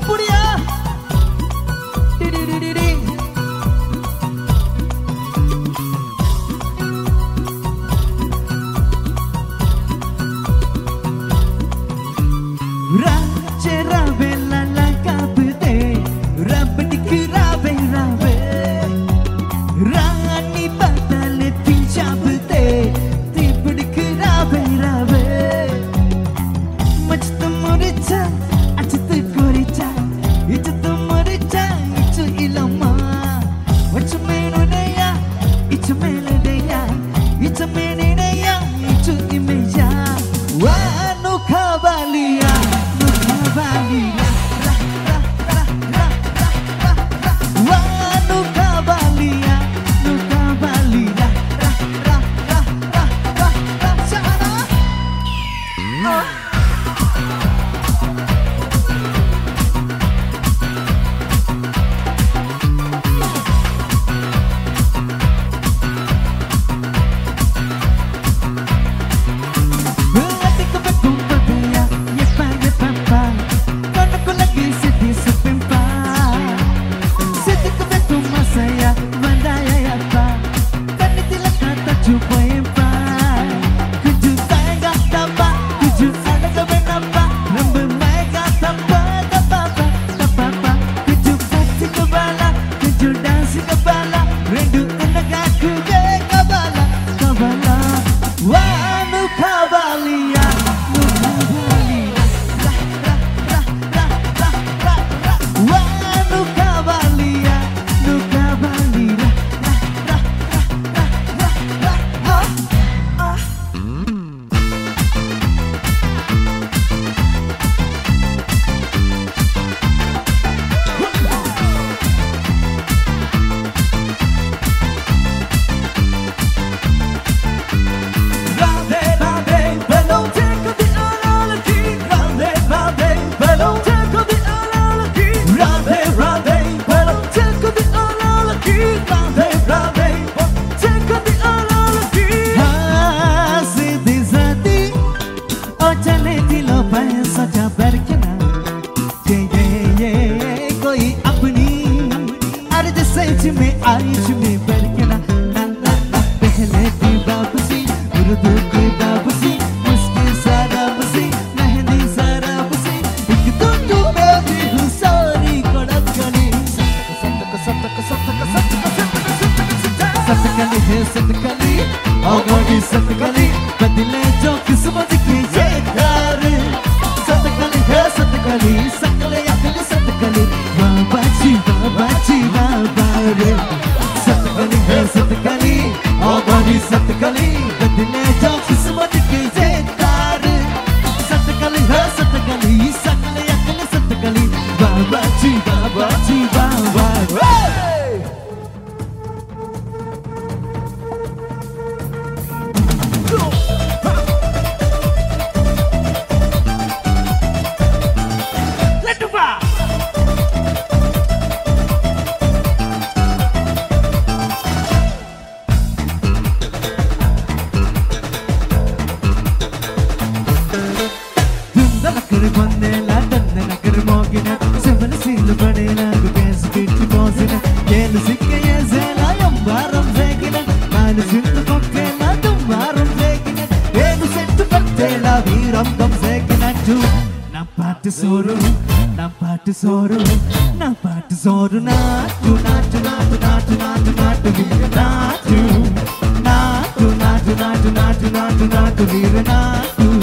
बुढ़िया Raja rabe lala kabde Rab dikhrabe rabe Rani badale pinjabde Tib dikhrabe rabe Majta moricha achta koricha Ichta moricha ichu ilama Wachu menu neya ichu mele deya Ichu mene neya ichu imeya Wanu khabaliya में आइश में बरकना ना ना ना पहले की वापसी उर्दू की वापसी मुश्किल सारा बसी मेहंदी सारा बसी एक तो तू मेरी हुसारी कड़क गली सतकली है सतकली आगोगी सतकली बदले जो किस्मत की ये कार सतकली है सतकली सकले अकल सतकली बाबा जी बाबा रे सतकली है सतकली आगोगी सतकली बदले जो किस्मत की ये कार सतकली है सतकली सकले अकल सतकली बाबा जी बाबा रे Soro, nampak soro, natu, natu, natu, natu, natu, natu, vira, natu, natu, natu, natu, natu, natu, natu, vira, natu.